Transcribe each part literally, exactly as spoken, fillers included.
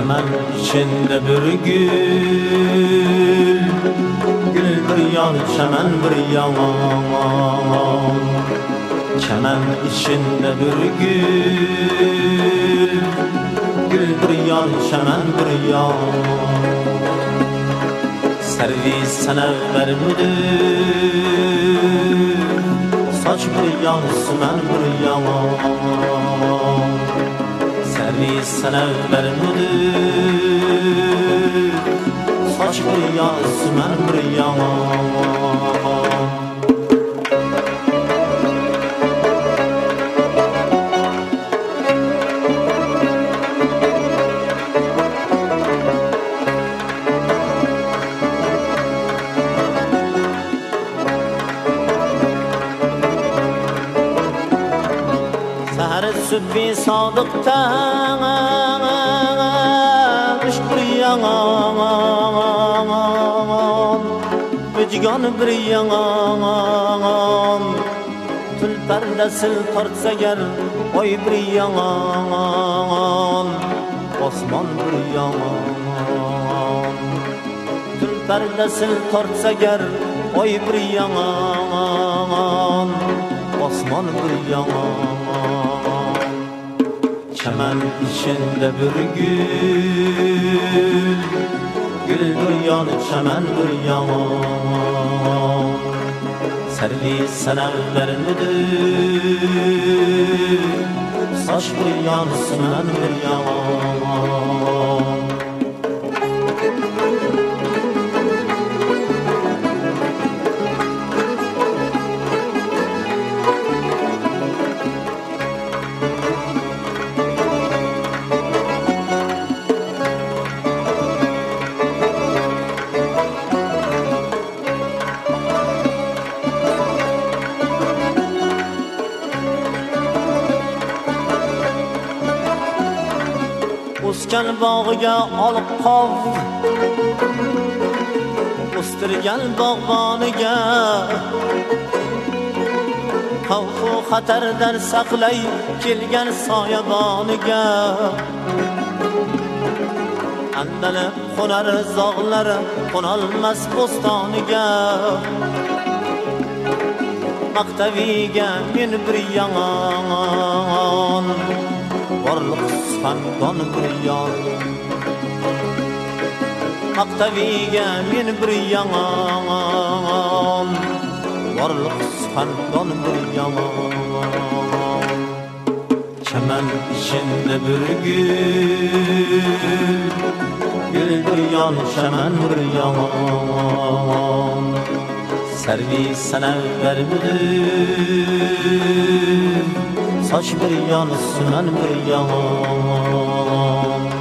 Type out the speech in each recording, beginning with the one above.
Çemen içinde bir gül, gül bir yan, çemen bir yaman. Çemen içinde bir gül, gül bir yan, çemen bir yaman. Servis sana vermedir, saç bir yan, sümen bir yaman. Servis sana vermedir, saç bir yan, sümen bir yaman. Sübbi sadıktan Işk bir yanan Mücgan bir yanan Tül perdesil tartsa ger Oy bir yanan Osman bir yanan Tül perdesil tartsa ger Oy bir yanan Osman bir yanan. Çemen içinde bir gül, gül bir yan, çemen bir yaman. Servis sana vermedir, saç bir yan, sümen bir yaman. O'sgan bog'iga olib qov, o'stirgan bog'boniga xavfu xatardan saqlay kelgan soyaboniga. Andalib qo'nar zog'lar qo'nolmas bo'stoniga. Maqtaviga men bir yomon Varlık sandan bir yan, Maqtaviga men bir yaman, Varlık sandan bir yaman. Çemen içinde bir gül, gül bir yan, çemen bir yaman. Servis sana vermedir, saç bir yan, sümen bir yaman.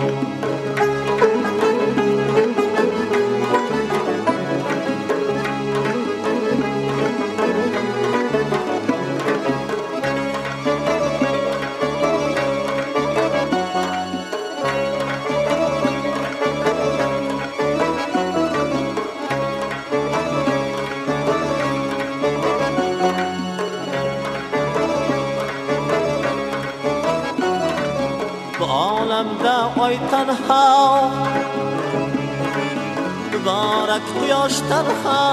Bu alemde oy tenha, mübarek quyosh tenha.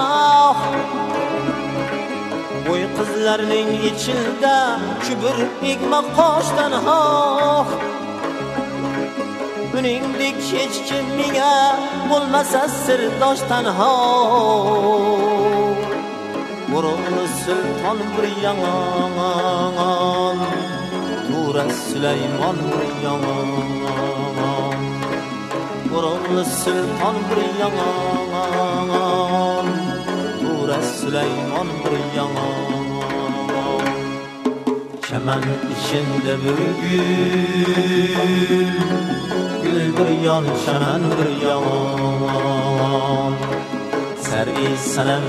Oy qizlarning ichida kibr egma qosh tenha. Uningdek hech kim menga bo'lmasa sirdosh tenha. O'g'li sulton bir yaman, Turas Süleyman bir yaman. O'g'li sulton bir yaman, Turas Süleyman bir yaman. Çemen içinde bir gül, gül bir yan, çemen bir yaman. Servis sana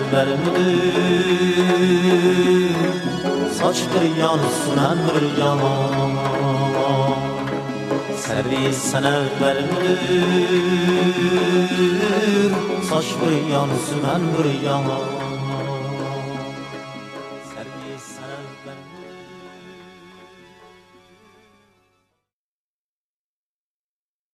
vermedir, saç bir yan, sümen bir yaman. Servis sana vermedir, saç bir yan, sümen bir yaman.